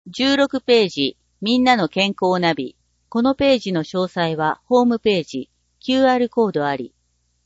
16ページ、みんなの健康ナビ。このページの詳細はホームページ、QR コードあり。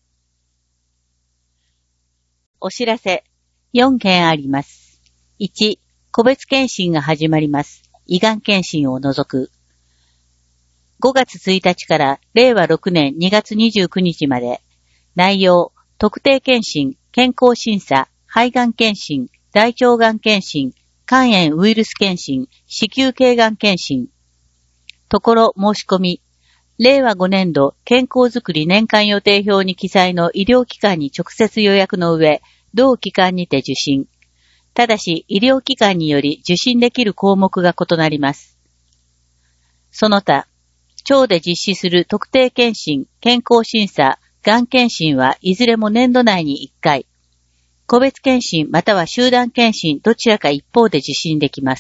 お知らせ、4件あります。1、個別検診が始まります。胃がん検診を除く。5月1日から令和6年2月29日まで。内容、特定検診、健康審査、肺がん検診、大腸がん検診、肝炎ウイルス検診、子宮頸がん検診。ところ申し込み。令和5年度健康づくり年間予定表に記載の医療機関に直接予約の上、同機関にて受診。ただし、医療機関により受診できる項目が異なります。その他、庁で実施する特定検診、健康審査、がん検診はいずれも年度内に1回。個別検診または集団検診どちらか一方で受診できます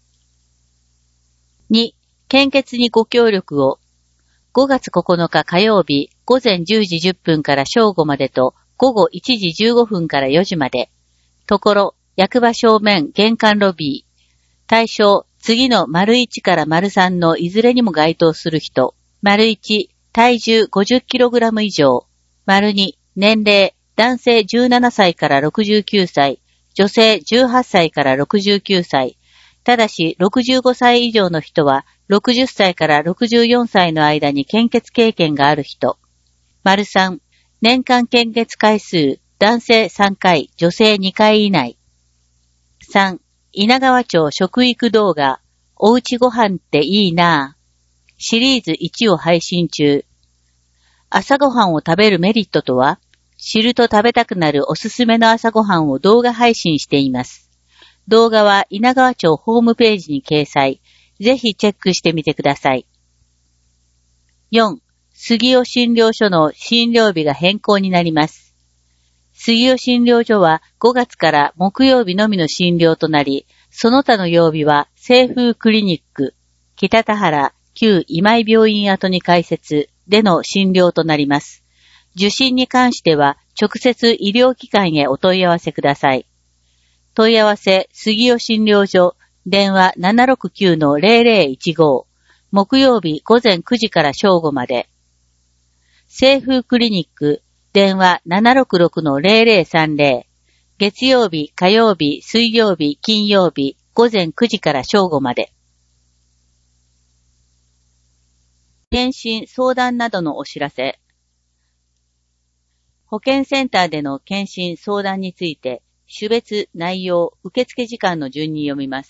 。2、献血にご協力を。5月9日火曜日午前10時10分から正午までと午後1時15分から4時まで。ところ、役場正面玄関ロビー。対象、次の丸1から丸3のいずれにも該当する人。丸1、体重 50kg 以上。丸2、年齢、男性17歳から69歳、女性18歳から69歳。ただし、65歳以上の人は、60歳から64歳の間に献血経験がある人。丸3、年間献血回数、男性3回、女性2回以内。3、稲川町食育動画、おうちご飯っていいなぁ。シリーズ1を配信中。朝ごはんを食べるメリットとは？知ると食べたくなるおすすめの朝ごはんを動画配信しています。動画は稲川町ホームページに掲載。ぜひチェックしてみてください。4、杉尾診療所の診療日が変更になります。杉尾診療所は5月から木曜日のみの診療となり、その他の曜日は清風クリニック、北田原旧今井病院跡に開設での診療となります。受診に関しては直接医療機関へお問い合わせください。問い合わせ、杉尾診療所、電話 769-0015、木曜日午前9時から正午まで。清風クリニック、電話 766-0030、月曜日、火曜日、水曜日、金曜日、午前9時から正午まで。検診、相談などのお知らせ。保健センターでの検診相談について、種別、内容、受付時間の順に読みます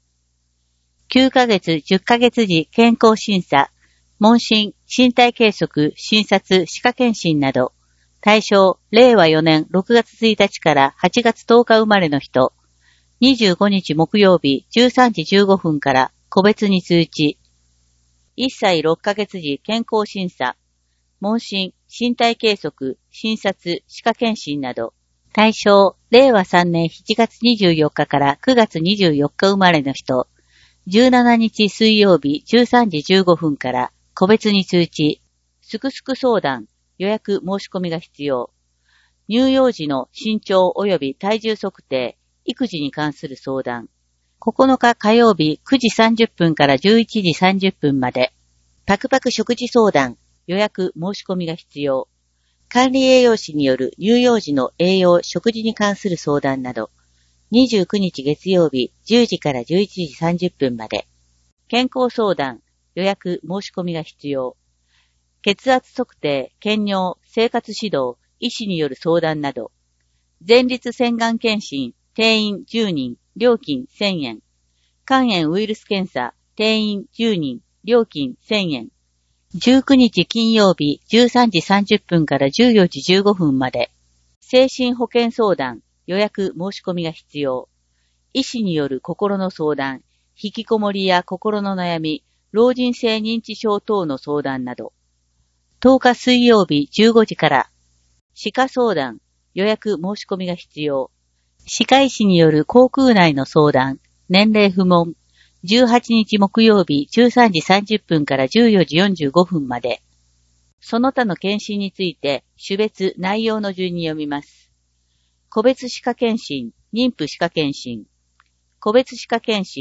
。9ヶ月、10ヶ月時健康審査、問診、身体計測、診察、歯科検診など、対象、令和4年6月1日から8月10日生まれの人、25日木曜日13時15分から個別に通知、1歳6ヶ月時健康審査、問診、身体計測、診察、歯科検診など、対象、令和3年7月24日から9月24日生まれの人、17日水曜日13時15分から個別に通知、すくすく相談、予約申し込みが必要。乳幼児の身長及び体重測定、育児に関する相談。9日火曜日9時30分から11時30分まで。パクパク食事相談、予約申し込みが必要。管理栄養士による乳幼児の栄養、食事に関する相談など。29日月曜日10時から11時30分まで。健康相談、予約申し込みが必要。血圧測定、検尿、生活指導、医師による相談など。前立腺がん検診、定員10人、料金1000円。肝炎ウイルス検査、定員10人、料金1000円。19日金曜日13時30分から14時15分まで。精神保健相談、予約申し込みが必要。医師による心の相談、引きこもりや心の悩み、老人性認知症等の相談など。10日水曜日15時から。歯科相談、予約申し込みが必要。歯科医師による口腔内の相談、年齢不問。18日木曜日13時30分から14時45分まで。その他の検診について、種別、内容の順に読みます。個別歯科検診、妊婦歯科検診。個別歯科検診、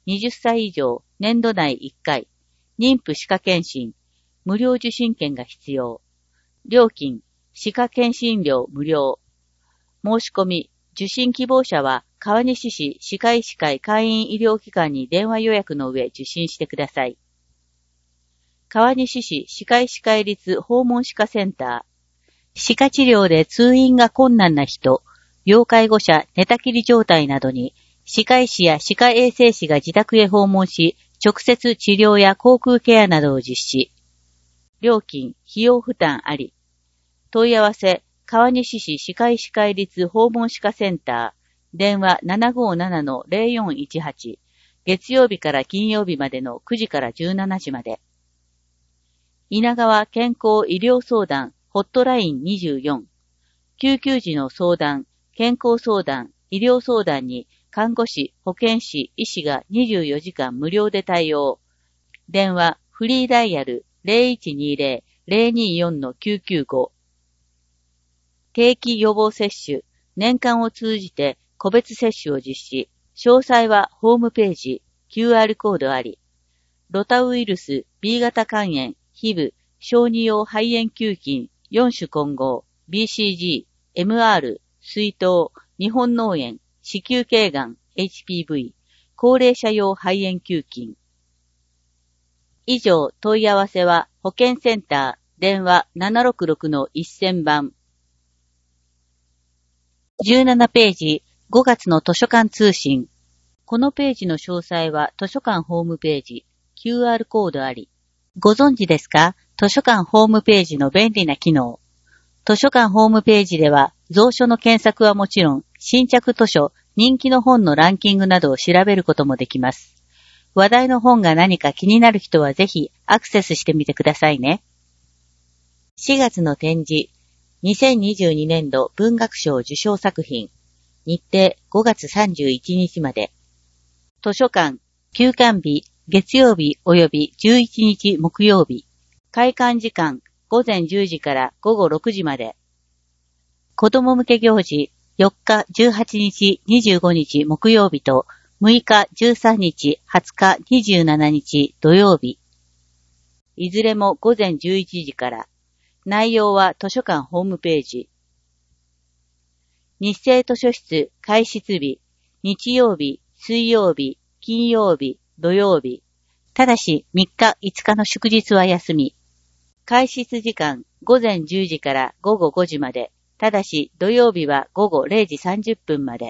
20歳以上、年度内1回、妊婦歯科検診、無料受診券が必要。料金、歯科検診料無料。申し込み、受診希望者は、川西市歯科医師会会員医療機関に電話予約の上受診してください。川西市歯科医師会立訪問歯科センター。歯科治療で通院が困難な人、要介護者寝たきり状態などに、歯科医師や歯科衛生士が自宅へ訪問し、直接治療や口腔ケアなどを実施。料金、費用負担あり。問い合わせ、川西市歯科医師会立訪問歯科センター。電話 757-0418。月曜日から金曜日までの9時から17時まで。稲川健康医療相談ホットライン24。救急時の相談、健康相談、医療相談に看護師、保健師、医師が24時間無料で対応。電話、フリーダイヤル 0120-024-995。定期予防接種、年間を通じて個別接種を実施。詳細はホームページ、QR コードあり。ロタウイルス、B 型肝炎、HIV、小児用肺炎球菌、4種混合、BCG、MR、水筒、日本脳炎、子宮頸がん、HPV、高齢者用肺炎球菌。以上、問い合わせは保健センター、電話 766-1000 番。17ページ、5月の図書館通信。このページの詳細は図書館ホームページ、QR コードあり。ご存知ですか？図書館ホームページの便利な機能。図書館ホームページでは、蔵書の検索はもちろん、新着図書、人気の本のランキングなどを調べることもできます。話題の本が何か気になる人はぜひアクセスしてみてくださいね。4月の展示、2022年度文学賞受賞作品、日程5月31日まで。図書館、休館日、月曜日及び11日木曜日。開館時間、午前10時から午後6時まで。子供向け行事、4日、18日、25日木曜日と、6日、13日、20日、27日土曜日。いずれも午前11時から。内容は図書館ホームページ。日生図書室開設日、日曜日、水曜日、金曜日、土曜日。ただし3日、5日の祝日は休み。開設時間、午前10時から午後5時まで。ただし土曜日は午後0時30分まで。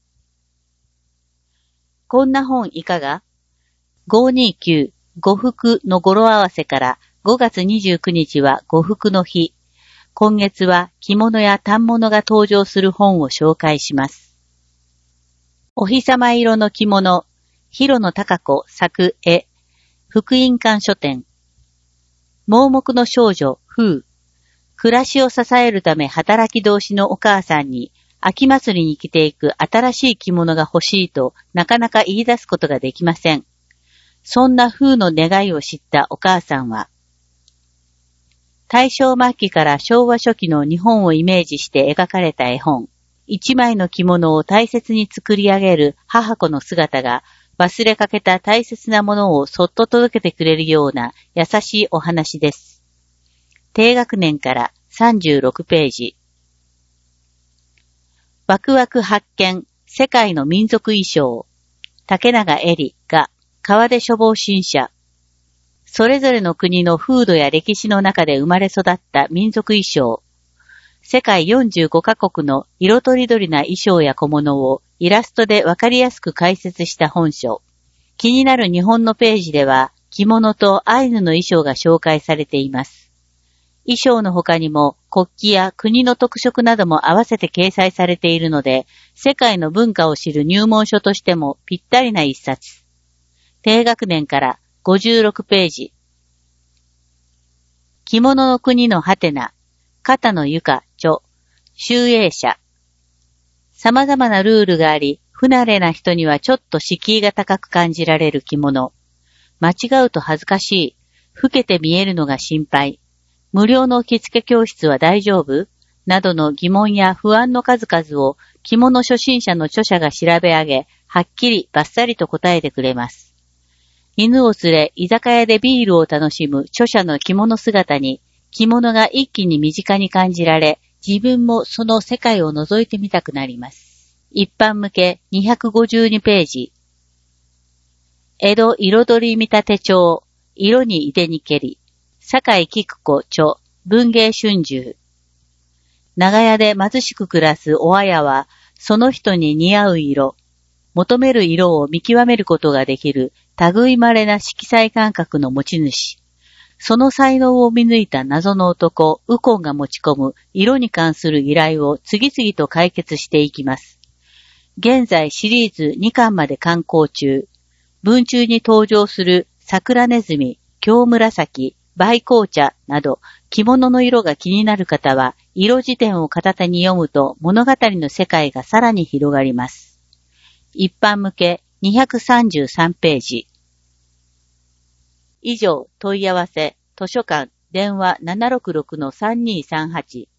こんな本いかが？ 529 呉服の語呂合わせから5月29日は呉服の日。今月は着物や反物が登場する本を紹介します。お日様色の着物、広野貴子作絵、福音館書店。盲目の少女、風。暮らしを支えるため働き通しのお母さんに、秋祭りに着ていく新しい着物が欲しいとなかなか言い出すことができません。そんな風の願いを知ったお母さんは、大正末期から昭和初期の日本をイメージして描かれた絵本、一枚の着物を大切に作り上げる母子の姿が、忘れかけた大切なものをそっと届けてくれるような優しいお話です。低学年から36ページ。ワクワク発見、世界の民族衣装。竹永絵里が川出処方新社。それぞれの国の風土や歴史の中で生まれ育った民族衣装。世界45カ国の色とりどりな衣装や小物をイラストでわかりやすく解説した本書。気になる日本のページでは着物とアイヌの衣装が紹介されています。衣装の他にも国旗や国の特色なども合わせて掲載されているので、世界の文化を知る入門書としてもぴったりな一冊。低学年から56ページ。着物の国のハテナ、片野由香著、集英社。様々なルールがあり、不慣れな人にはちょっと敷居が高く感じられる着物。間違うと恥ずかしい。老けて見えるのが心配。無料の着付け教室は大丈夫？などの疑問や不安の数々を着物初心者の著者が調べ上げ、 はっきりバッサリと答えてくれます。犬を連れ、居酒屋でビールを楽しむ著者の着物姿に、着物が一気に身近に感じられ、自分もその世界を覗いてみたくなります。一般向け252ページ。江戸彩り見立て帳、色にいでにけり、酒井菊子著、文芸春秋。長屋で貧しく暮らすおあやは、その人に似合う色、求める色を見極めることができる、類まれな色彩感覚の持ち主。その才能を見抜いた謎の男、右近が持ち込む色に関する依頼を次々と解決していきます。現在シリーズ2巻まで刊行中。文中に登場する桜ネズミ、京紫、梅紅茶など着物の色が気になる方は色辞典を片手に読むと物語の世界がさらに広がります。一般向け233ページ。以上、問い合わせ、図書館、電話 766-3238